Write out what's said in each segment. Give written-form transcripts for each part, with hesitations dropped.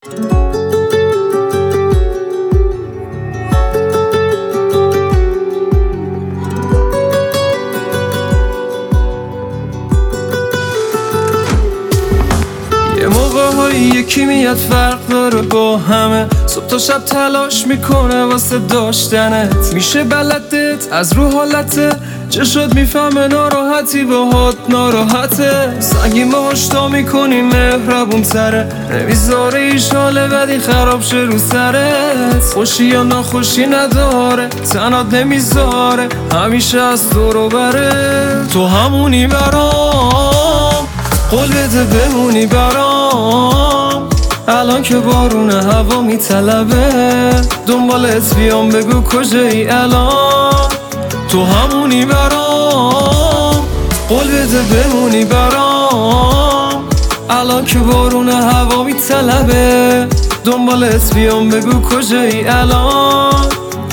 یکی میاد فرق داره با همه، صبح تا شب تلاش میکنه واسه داشتنت. میشه بلدت از رو حالته، چشات میفهمه ناراحتی باهات ناراحته. سنگین باهاش تا میکنی مهربون تره، نمیذاره ایش حال بدی خراب شه رو سرت. خوشی یا ناخوشی نداره، تنات نمیذاره، همیشه از تو رو بره. تو همونی برام، قول بده بمونی برام. الان که بارون هوا میطلبه، دنبالت بیام بگو کجایی الان. تو همونی برام، قول بده بمونی برام. الان که بارون هوا میطلبه، دنبالت بیام بگو کجایی الان.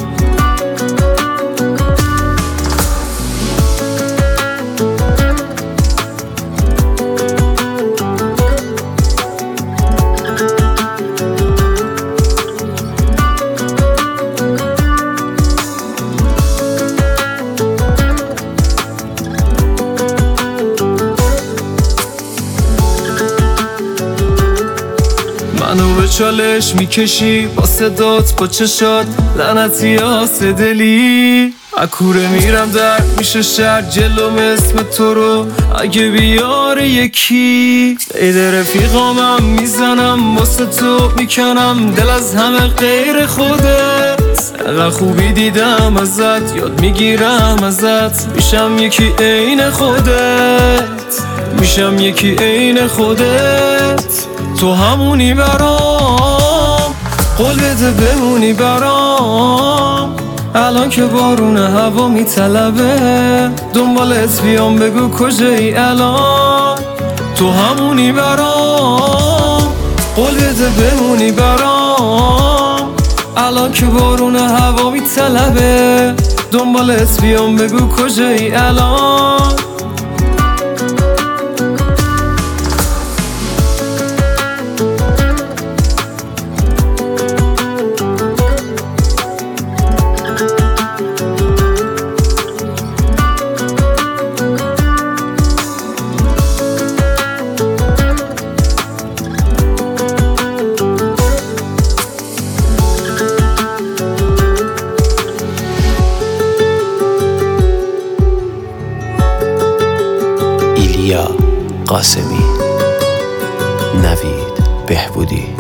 منو به چالش میکشی با صدات با چشات، لعنتی آسه دلی. اکوره میرم در میشه شهر جلوم اسم تو رو اگه بیاره یکی. عید رفیقامم میزنم واسه تو میکنم دل از همه غیر خودت. اقا خوبی دیدم ازت یاد میگیرم ازت، میشم یکی عین خودت، میشم یکی عین خودت. تو همونی برام، قول بده بمونی برام. الان که بارون هوا میطلبه، دنبالت بیام بگو کجایی الان. تو همونی برام، قول بده بمونی برام. الان که بارون هوا میطلبه، دنبالت بیام بگو کجایی الان. ایلیا قاسمی، نوید بهبودی.